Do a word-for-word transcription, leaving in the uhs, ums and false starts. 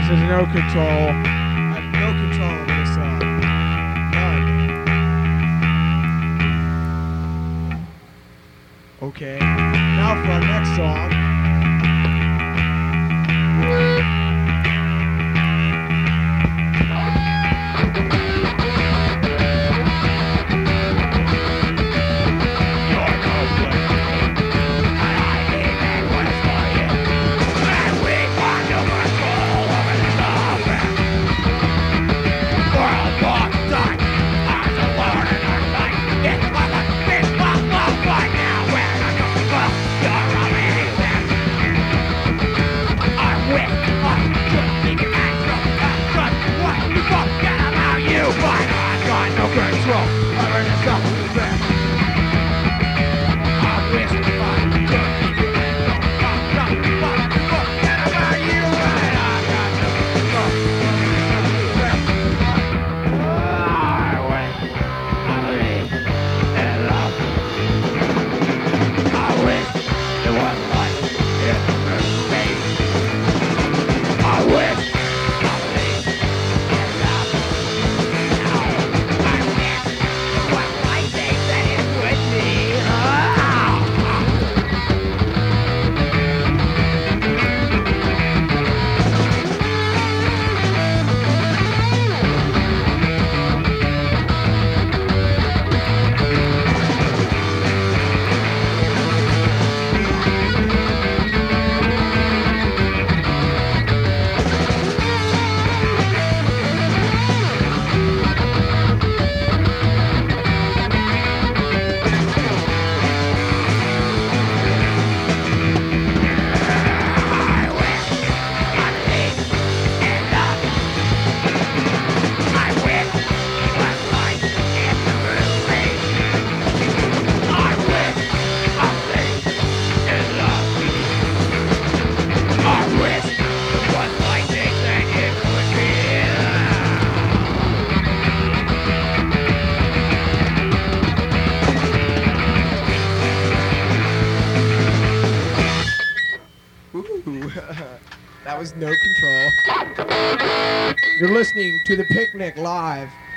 This is No Control. I have no control over this song. None. Okay. Now for our next song. That was No Control. You're listening to The Picnic live